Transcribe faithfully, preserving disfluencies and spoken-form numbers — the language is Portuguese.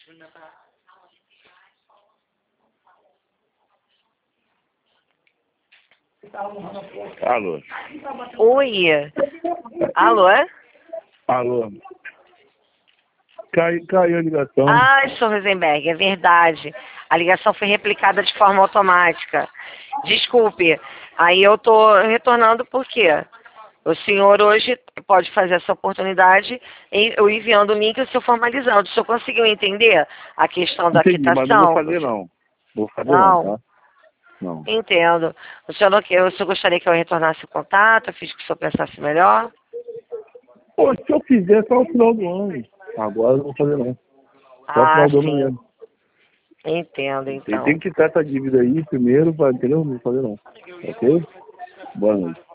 Alô. Oi. Alô? Alô. Cai, caiu a ligação. Ai, senhor Rosenberg, é verdade. A ligação foi replicada de forma automática. Desculpe. Aí eu tô retornando por quê? O senhor hoje pode fazer essa oportunidade em- eu enviando o link e o senhor formalizando. O senhor conseguiu entender a questão da Entendi, mas não quitação? vou fazer não. Vou fazer não, Não? tá? Não. Entendo. O senhor, não, quer- o senhor gostaria que eu retornasse o contato, eu fiz que o senhor pensasse melhor? Pô, se eu fizer só no final do ano. Agora eu não vou fazer não. Só no Ah, final do ano sim. mesmo. Entendo, Tem, então. tem que quitar essa dívida aí primeiro, pra, entendeu? Não vou fazer não. Ok? Boa noite.